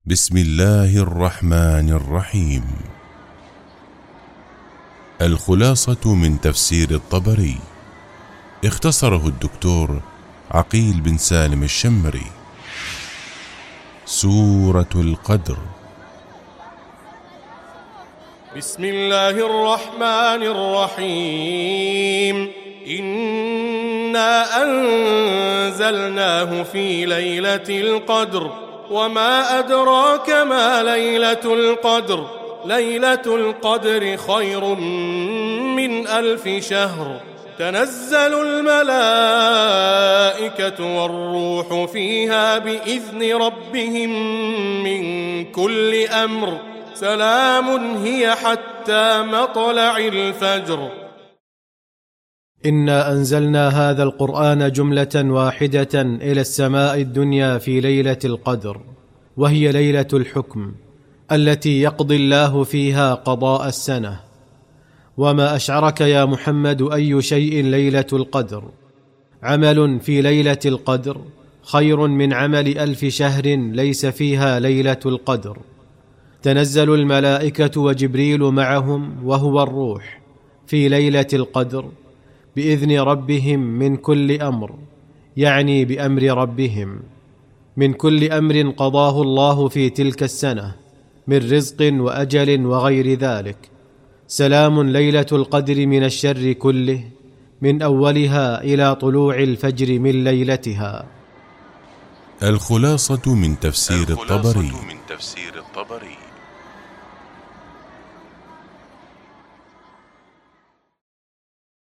بسم الله الرحمن الرحيم. الخلاصة من تفسير الطبري، اختصره الدكتور عقيل بن سالم الشمري. سورة القدر. بسم الله الرحمن الرحيم. إنا أنزلناه في ليلة القدر، وما أدراك ما ليلة القدر. ليلة القدر خير من 1000 شهر. تنزل الملائكة والروح فيها بإذن ربهم من كل أمر. سلام هي حتى مطلع الفجر. إنا أنزلنا هذا القرآن جملة واحدة إلى السماء الدنيا في ليلة القدر، وهي ليلة الحكم التي يقضي الله فيها قضاء السنة. وما أشعرك يا محمد أي شيء ليلة القدر؟ عمل في ليلة القدر خير من عمل 1000 شهر ليس فيها ليلة القدر. تنزل الملائكة وجبريل معهم وهو الروح في ليلة القدر بإذن ربهم من كل أمر، يعني بأمر ربهم، من كل أمر قضاه الله في تلك السنة من رزق وأجل وغير ذلك. سلام ليلة القدر من الشر كله، من أولها إلى طلوع الفجر من ليلتها. الخلاصة من تفسير الطبري.